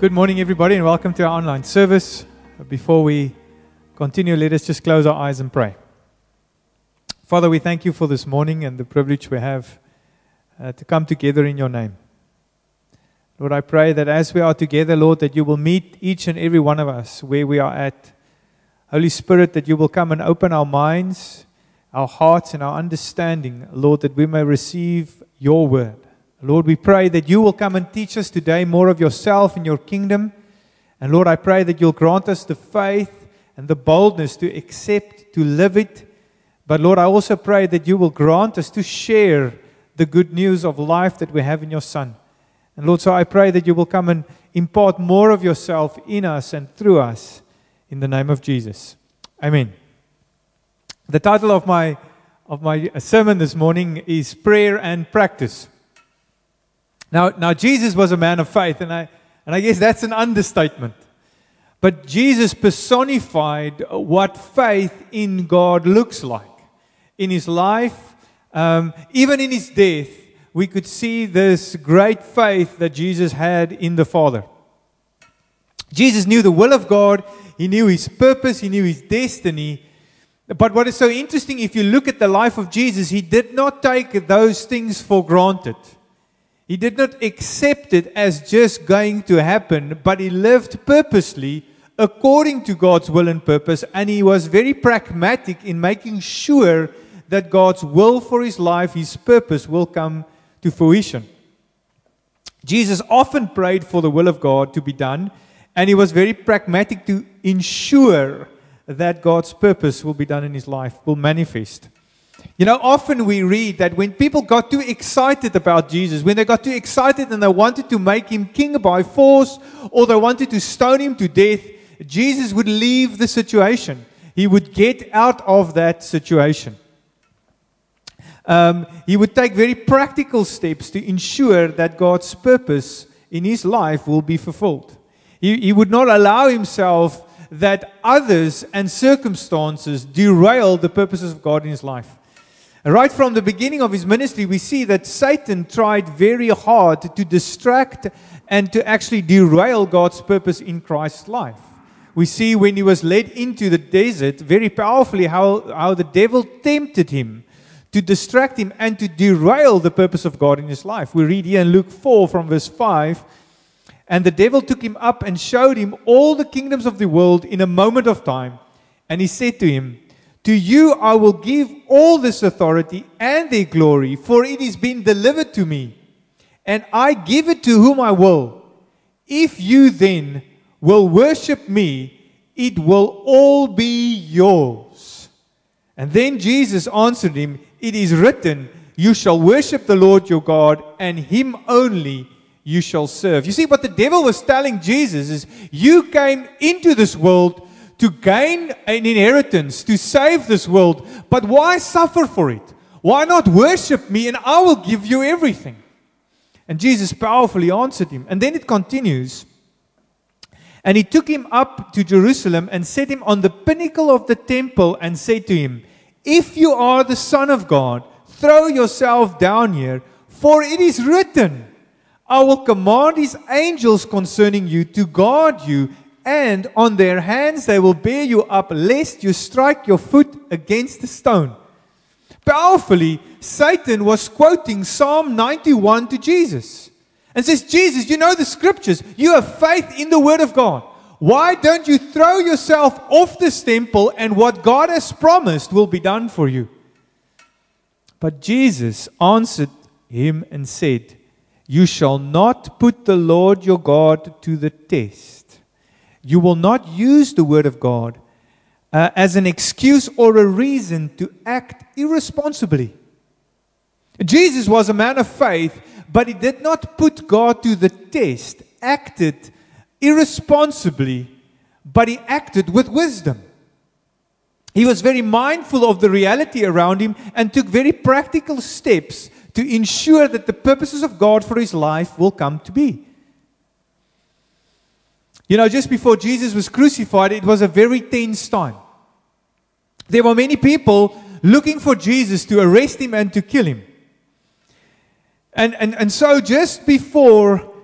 Good morning, everybody, and welcome to our online service. Before we continue, let us just close our eyes and pray. Father, we thank you for this morning and the privilege we have to come together in your name. Lord, I pray that as we are together, Lord, that you will meet each and every one of us where we are at. Holy Spirit, that you will come and open our minds, our hearts, and our understanding, Lord, that we may receive your word. Lord, we pray that you will come and teach us today more of yourself and your kingdom. And Lord, I pray that you'll grant us the faith and the boldness to accept, to live it. But Lord, I also pray that you will grant us to share the good news of life that we have in your Son. And Lord, so I pray that you will come and impart more of yourself in us and through us in the name of Jesus. Amen. The title of my sermon this morning is Prayer and Practice. Now Jesus was a man of faith, and I guess that's an understatement. But Jesus personified what faith in God looks like. In his life, even in his death, we could see this great faith that Jesus had in the Father. Jesus knew the will of God, he knew his purpose, he knew his destiny. But what is so interesting, if you look at the life of Jesus, he did not take those things for granted. He did not accept it as just going to happen, but he lived purposely according to God's will and purpose, and he was very pragmatic in making sure that God's will for his life, his purpose, will come to fruition. Jesus often prayed for the will of God to be done, and he was very pragmatic to ensure that God's purpose will be done in his life, will manifest. You know, often we read that when people got too excited about Jesus, when they got too excited and they wanted to make him king by force, or they wanted to stone him to death, Jesus would leave the situation. He would get out of that situation. He would take very practical steps to ensure that God's purpose in his life will be fulfilled. He would not allow himself that others and circumstances derail the purposes of God in his life. Right from the beginning of his ministry, we see that Satan tried very hard to distract and to actually derail God's purpose in Christ's life. We see when he was led into the desert very powerfully how the devil tempted him to distract him and to derail the purpose of God in his life. We read here in Luke 4 from verse 5, "And the devil took him up and showed him all the kingdoms of the world in a moment of time. And he said to him, 'To you I will give all this authority and their glory, for it is been delivered to me, and I give it to whom I will. If you then will worship me, it will all be yours.' And then Jesus answered him, 'It is written, you shall worship the Lord your God, and him only you shall serve.'" You see, what the devil was telling Jesus is, you came into this world to gain an inheritance, to save this world, but why suffer for it? Why not worship me and I will give you everything? And Jesus powerfully answered him. And then it continues, "And he took him up to Jerusalem and set him on the pinnacle of the temple and said to him, 'If you are the Son of God, throw yourself down here, for it is written, I will command his angels concerning you to guard you, and on their hands they will bear you up, lest you strike your foot against a stone.'" Powerfully, Satan was quoting Psalm 91 to Jesus. And says, "Jesus, you know the scriptures. You have faith in the word of God. Why don't you throw yourself off this temple, and what God has promised will be done for you?" But Jesus answered him and said, "You shall not put the Lord your God to the test. You will not use the word of God as an excuse or a reason to act irresponsibly." Jesus was a man of faith, but he did not put God to the test, acted irresponsibly, but he acted with wisdom. He was very mindful of the reality around him and took very practical steps to ensure that the purposes of God for his life will come to be. You know, just before Jesus was crucified, it was a very tense time. There were many people looking for Jesus to arrest him and to kill him. And so just before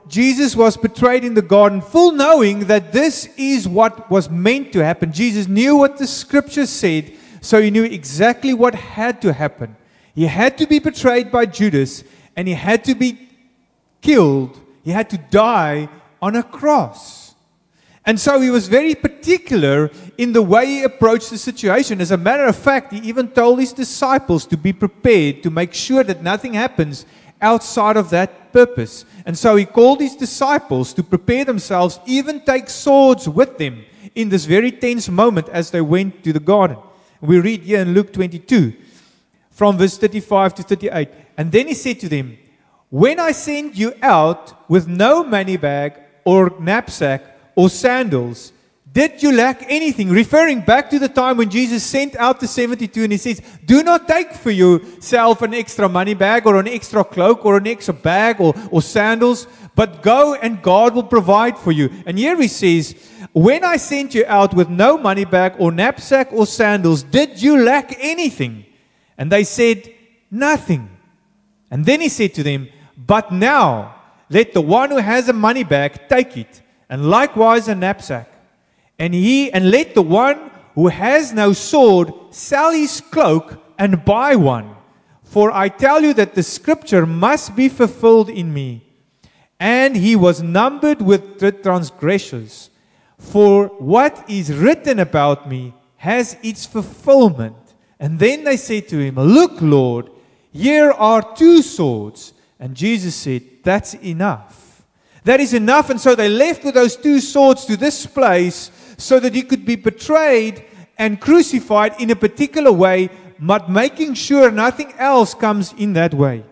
Jesus was betrayed in the garden, full knowing that this is what was meant to happen. Jesus knew what the scripture said, so he knew exactly what had to happen. He had to be betrayed by Judas, and he had to be killed. He had to die on a cross. And so he was very particular in the way he approached the situation. As a matter of fact, he even told his disciples to be prepared, to make sure that nothing happens outside of that purpose. And so he called his disciples to prepare themselves, even take swords with them in this very tense moment as they went to the garden. We read here in Luke 22, from verse 35 to 38. And then he said to them, when I send you out with no money bag or knapsack or sandals, did you lack anything? Referring back to the time when Jesus sent out the 72, and he says, do not take for yourself an extra money bag or an extra cloak or an extra bag or sandals, but go and God will provide for you. And here he says, when I sent you out with no money bag or knapsack or sandals, did you lack anything? And they said, nothing. And then he said to them, but now let the one who has a money bag take it, and likewise a knapsack. And let the one who has no sword sell his cloak and buy one. For I tell you that the scripture must be fulfilled in me. And he was numbered with the transgressors. For what is written about me has its fulfillment. And then they said to him, look, Lord, here are 2 swords. And Jesus said, that's enough. That is enough. And so they left with those 2 swords to this place, so that he could be betrayed and crucified in a particular way, but making sure nothing else comes in that way.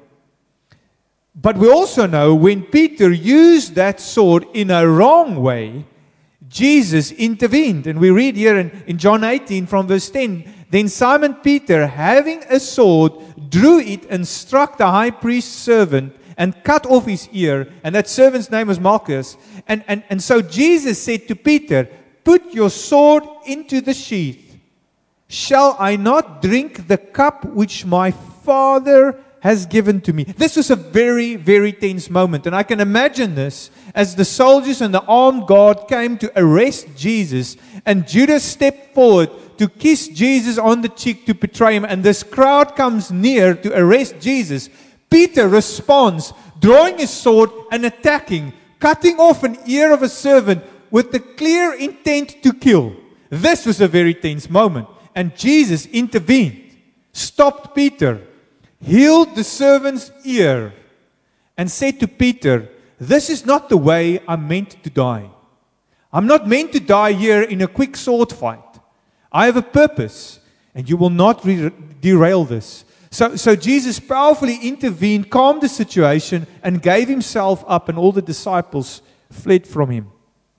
But we also know when Peter used that sword in a wrong way, Jesus intervened. And we read here in John 18 from verse 10, then Simon Peter, having a sword, drew it and struck the high priest's servant and cut off his ear. And that servant's name was Malchus. And so Jesus said to Peter, put your sword into the sheath. Shall I not drink the cup which my Father has given to me? This was a very, very tense moment. And I can imagine this as the soldiers and the armed guard came to arrest Jesus. And Judas stepped forward to kiss Jesus on the cheek to betray him. And this crowd comes near to arrest Jesus. Peter responds, drawing his sword and attacking, cutting off an ear of a servant, with the clear intent to kill. This was a very tense moment. And Jesus intervened, stopped Peter, healed the servant's ear, and said to Peter, this is not the way I'm meant to die. I'm not meant to die here in a quick sword fight. I have a purpose, and you will not derail this. So Jesus powerfully intervened, calmed the situation, and gave himself up, and all the disciples fled from him.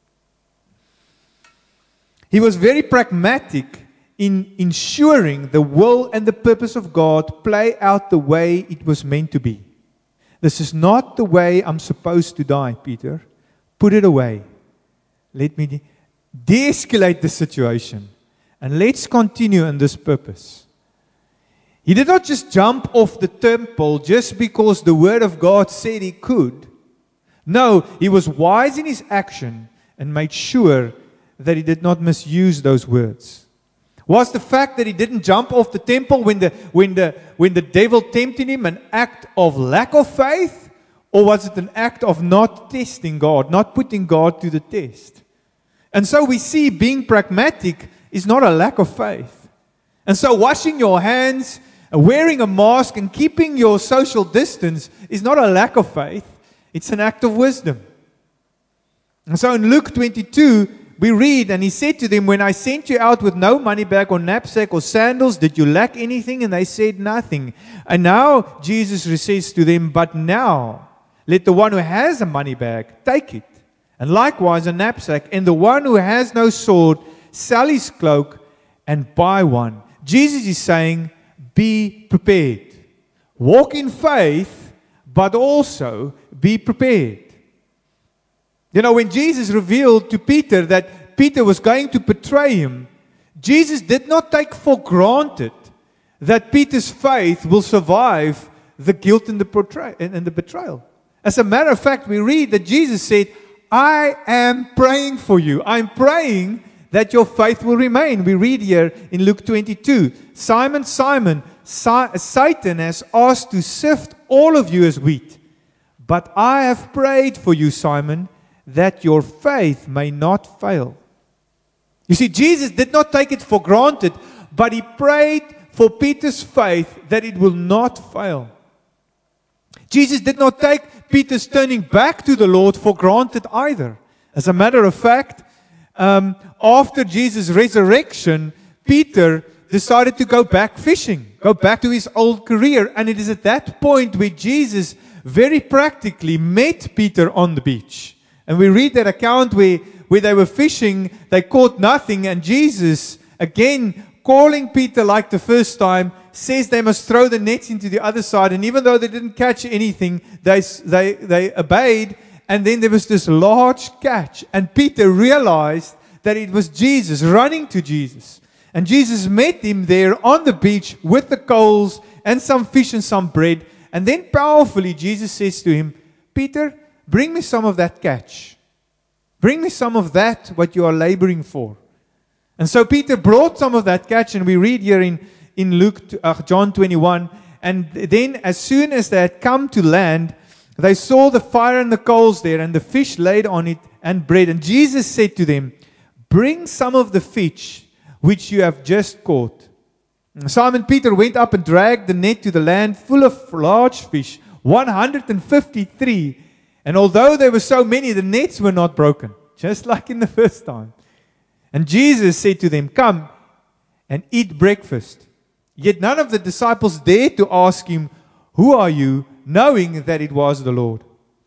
He was very pragmatic in ensuring the will and the purpose of God play out the way it was meant to be. This is not the way I'm supposed to die, Peter. Put it away. Let me de-escalate the situation. And let's continue in this purpose. He did not just jump off the temple just because the word of God said he could. No, he was wise in his action and made sure that he did not misuse those words. Was the fact that he didn't jump off the temple when the devil tempted him an act of lack of faith? Or was it an act of not testing God, not putting God to the test? And so we see being pragmatic is not a lack of faith. And so washing your hands, wearing a mask, and keeping your social distance is not a lack of faith. It's an act of wisdom. And so in Luke 22, we read, and he said to them, when I sent you out with no money bag or knapsack or sandals, did you lack anything? And they said nothing. And now Jesus says to them, but now let the one who has a money bag take it, and likewise a knapsack, and the one who has no sword sell his cloak and buy one. Jesus is saying, be prepared. Walk in faith, but also be prepared. You know, when Jesus revealed to Peter that Peter was going to betray him, Jesus did not take for granted that Peter's faith will survive the guilt and the betrayal. As a matter of fact, we read that Jesus said, I am praying for you. I'm praying that your faith will remain. We read here in Luke 22, Simon, Simon, Satan has asked to sift all of you as wheat. But I have prayed for you, Simon, that your faith may not fail. You see, Jesus did not take it for granted, but he prayed for Peter's faith that it will not fail. Jesus did not take Peter's turning back to the Lord for granted either. As a matter of fact, after Jesus' resurrection, Peter decided to go back fishing, go back to his old career. And it is at that point where Jesus very practically met Peter on the beach. And we read that account where they were fishing, they caught nothing, and Jesus, again, calling Peter like the first time, says they must throw the nets into the other side. And even though they didn't catch anything, they obeyed. And then there was this large catch. And Peter realized that it was Jesus, running to Jesus. And Jesus met him there on the beach with the coals and some fish and some bread. And then powerfully, Jesus says to him, Peter, bring me some of that catch. Bring me some of that, what you are laboring for. And so Peter brought some of that catch, and we read here in John 21, and then as soon as they had come to land, they saw the fire and the coals there, and the fish laid on it, and bread. And Jesus said to them, bring some of the fish which you have just caught. And Simon Peter went up and dragged the net to the land full of large fish, 153. And although there were so many, the nets were not broken, just like in the first time. And Jesus said to them, come and eat breakfast. Yet none of the disciples dared to ask him, who are you, knowing that it was the Lord.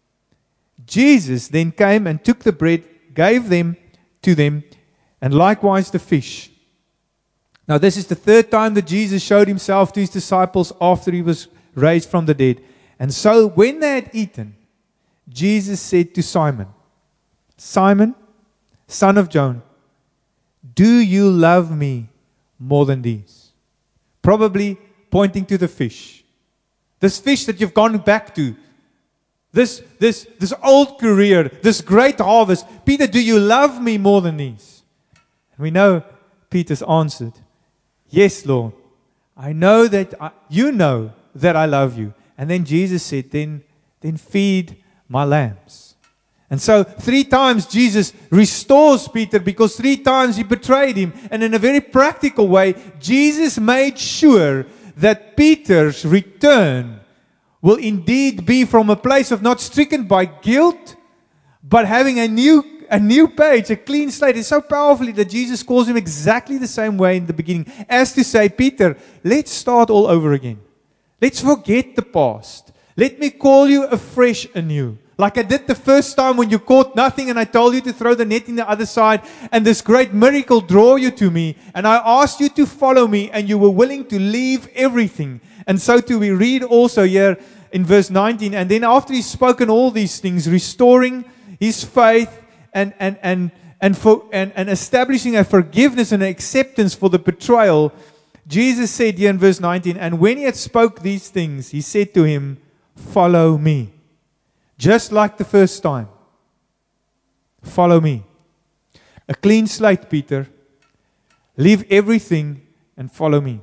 Jesus then came and took the bread, gave them to them, and likewise the fish. Now this is the third time that Jesus showed himself to his disciples after he was raised from the dead. And so when they had eaten, Jesus said to Simon, Simon, son of John, do you love me more than these? Probably pointing to the fish. This fish that you've gone back to. This old career, this great harvest. Peter, do you love me more than these? And we know Peter's answered, yes, Lord. I know that you know that I love you. And then Jesus said, then feed my lambs. And so 3 times Jesus restores Peter because 3 times he betrayed him. And in a very practical way, Jesus made sure that Peter's return will indeed be from a place of not stricken by guilt, but having a new page, a clean slate. It's so powerfully that Jesus calls him exactly the same way in the beginning, as to say, Peter, let's start all over again. Let's forget the past. Let me call you afresh anew. Like I did the first time when you caught nothing and I told you to throw the net in the other side and this great miracle drew you to me and I asked you to follow me and you were willing to leave everything. And so too we read also here in verse 19, and then after he's spoken all these things, restoring his faith and establishing a forgiveness and acceptance for the betrayal, Jesus said here in verse 19, and when he had spoke these things, he said to him, follow me. Just like the first time. Follow me. A clean slate, Peter. Leave everything and follow me.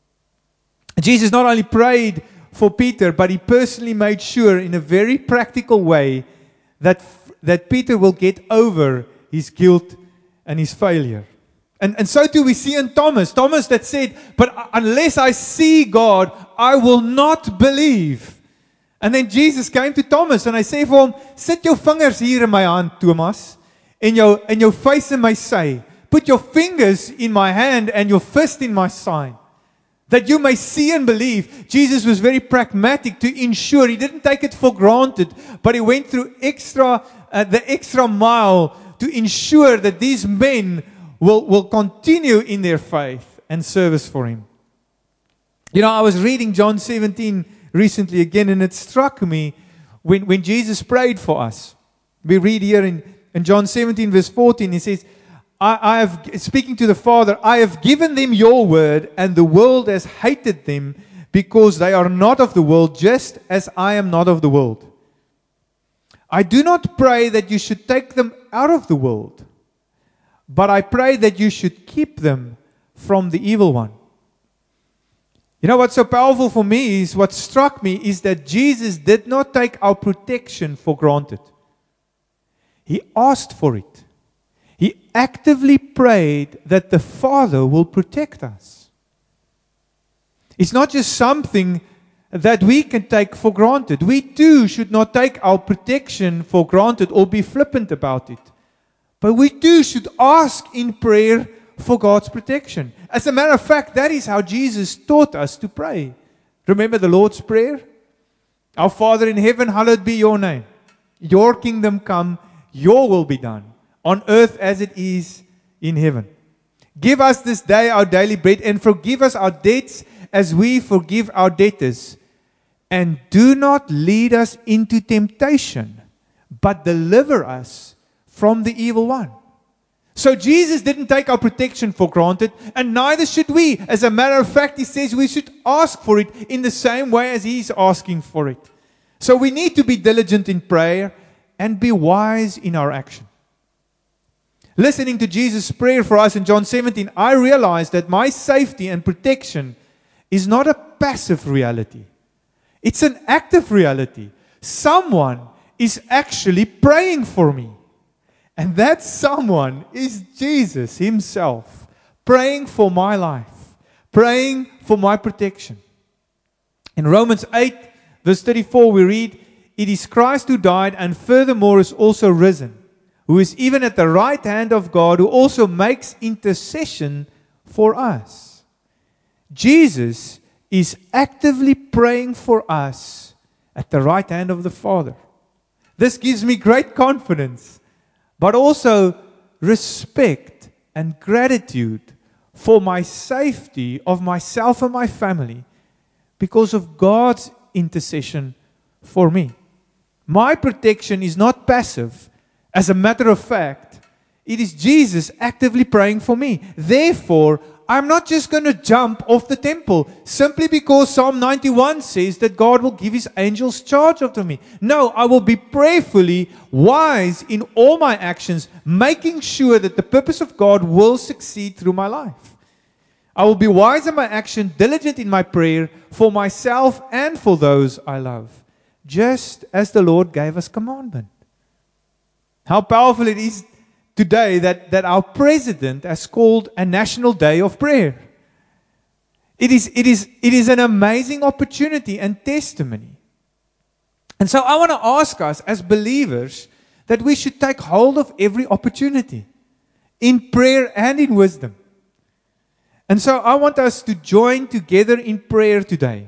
Jesus not only prayed for Peter, but he personally made sure in a very practical way that Peter will get over his guilt and his failure. And so too we see in Thomas that said, but unless I see God, I will not believe. And then Jesus came to Thomas and I say vir hom, sit jou vingers hier in my hand, Thomas, en jou face in my sy. Put your fingers in my hand and your fist in my side, that you may see and believe. Jesus was very pragmatic to ensure. He didn't take it for granted, but he went through the extra mile to ensure that these men will continue in their faith and service for him. You know, I was reading John 17 recently again, and it struck me when Jesus prayed for us. We read here in John 17 verse 14, he says, I have, speaking to the Father, I have given them your word, and the world has hated them because they are not of the world, just as I am not of the world. I do not pray that you should take them out of the world, but I pray that you should keep them from the evil one. You know what's so powerful for me is, what struck me is that Jesus did not take our protection for granted. He asked for it. He actively prayed that the Father will protect us. It's not just something that we can take for granted. We too should not take our protection for granted or be flippant about it. But we too should ask in prayer for God's protection. As a matter of fact, that is how Jesus taught us to pray. Remember the Lord's Prayer? Our Father in heaven, hallowed be your name. Your kingdom come, your will be done, on earth as it is in heaven. Give us this day our daily bread, and forgive us our debts as we forgive our debtors. And do not lead us into temptation, but deliver us from the evil one. So Jesus didn't take our protection for granted, and neither should we. As a matter of fact, he says we should ask for it in the same way as he's asking for it. So we need to be diligent in prayer and be wise in our action. Listening to Jesus' prayer for us in John 17, I realized that my safety and protection is not a passive reality. It's an active reality. Someone is actually praying for me. And that someone is Jesus himself, praying for my life, praying for my protection. In Romans 8, verse 34, we read, "It is Christ who died and furthermore is also risen, who is even at the right hand of God, who also makes intercession for us." Jesus is actively praying for us at the right hand of the Father. This gives me great confidence, but also respect and gratitude for my safety of myself and my family because of God's intercession for me. My protection is not passive. As a matter of fact, it is Jesus actively praying for me. Therefore, I'm not just going to jump off the temple simply because Psalm 91 says that God will give his angels charge over me. No, I will be prayerfully wise in all my actions, making sure that the purpose of God will succeed through my life. I will be wise in my action, diligent in my prayer for myself and for those I love, just as the Lord gave us commandment. How powerful it is today that our president has called a national day of prayer. It is an amazing opportunity and testimony. And so I want to ask us as believers that we should take hold of every opportunity in prayer and in wisdom. And so I want us to join together in prayer today,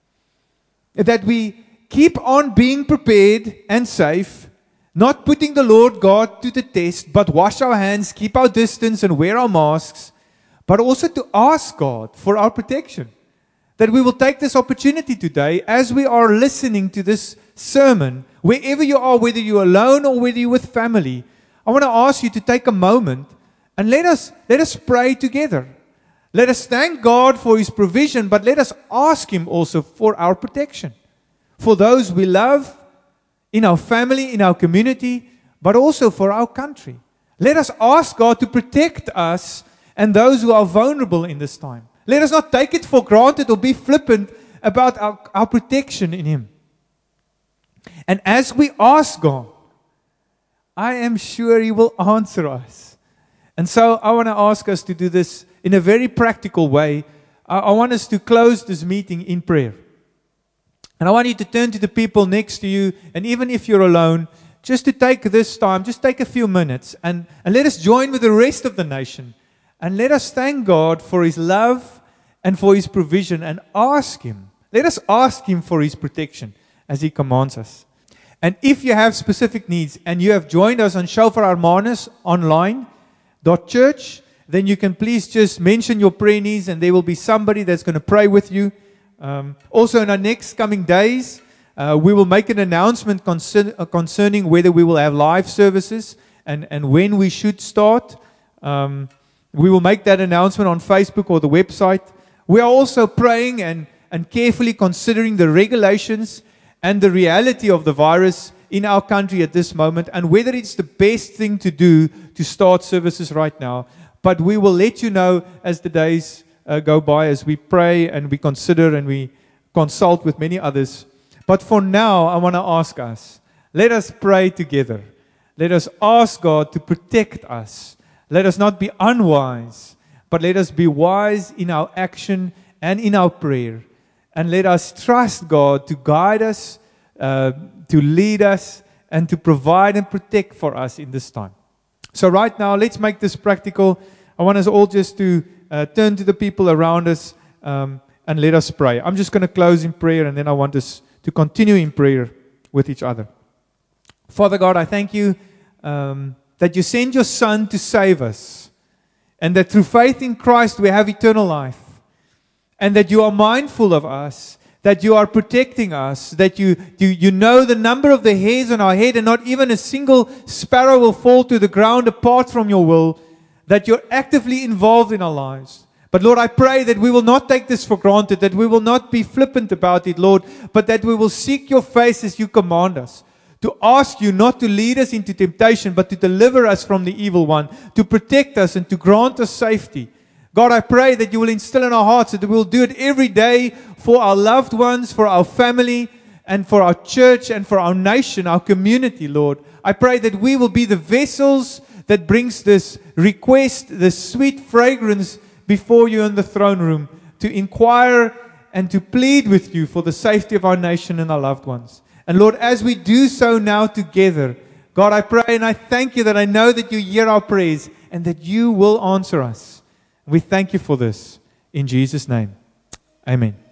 that we keep on being prepared and safe, not putting the Lord God to the test, but wash our hands, keep our distance, and wear our masks, but also to ask God for our protection. That we will take this opportunity today as we are listening to this sermon, wherever you are, whether you're alone or whether you're with family. I want to ask you to take a moment and let us pray together. Let us thank God for his provision, but let us ask him also for our protection. For those we love, in our family, in our community, but also for our country. Let us ask God to protect us and those who are vulnerable in this time. Let us not take it for granted or be flippant about our protection in him. And as we ask God, I am sure he will answer us. And so I want to ask us to do this in a very practical way. I want us to close this meeting in prayer. And I want you to turn to the people next to you, and even if you're alone, just to take this time, just take a few minutes, and let us join with the rest of the nation, and let us thank God for his love and for his provision, and ask him. Let us ask him for his protection as he commands us. And if you have specific needs, and you have joined us on Shofar Hermanus online.church, then you can please just mention your prayer needs, and there will be somebody that's going to pray with you. Also in our next coming days, we will make an announcement concerning whether we will have live services and when we should start. We will make that announcement on Facebook or the website. We are also praying and carefully considering the regulations and the reality of the virus in our country at this moment, and whether it's the best thing to do to start services right now. But we will let you know as the days go by, as we pray and we consider and we consult with many others. But for now, I want to ask us, let us pray together. Let us ask God to protect us. Let us not be unwise, but let us be wise in our action and in our prayer. And let us trust God to guide us, to lead us, and to provide and protect for us in this time. So right now, let's make this practical. I want us all just to turn to the people around us and let us pray. I'm just going to close in prayer, and then I want us to continue in prayer with each other. Father God, I thank you that you sent your Son to save us, and that through faith in Christ we have eternal life, and that you are mindful of us, that you are protecting us, that you know the number of the hairs on our head, and not even a single sparrow will fall to the ground apart from your will, that you're actively involved in our lives. But Lord, I pray that we will not take this for granted, that we will not be flippant about it, Lord, but that we will seek your face as you command us, to ask you not to lead us into temptation, but to deliver us from the evil one, to protect us and to grant us safety. God, I pray that you will instill in our hearts that we will do it every day for our loved ones, for our family, and for our church, and for our nation, our community, Lord. I pray that we will be the vessels that brings this request, this sweet fragrance before you in the throne room, to inquire and to plead with you for the safety of our nation and our loved ones. And Lord, as we do so now together, God, I pray and I thank you that I know that you hear our prayers and that you will answer us. We thank you for this. In Jesus' name, amen.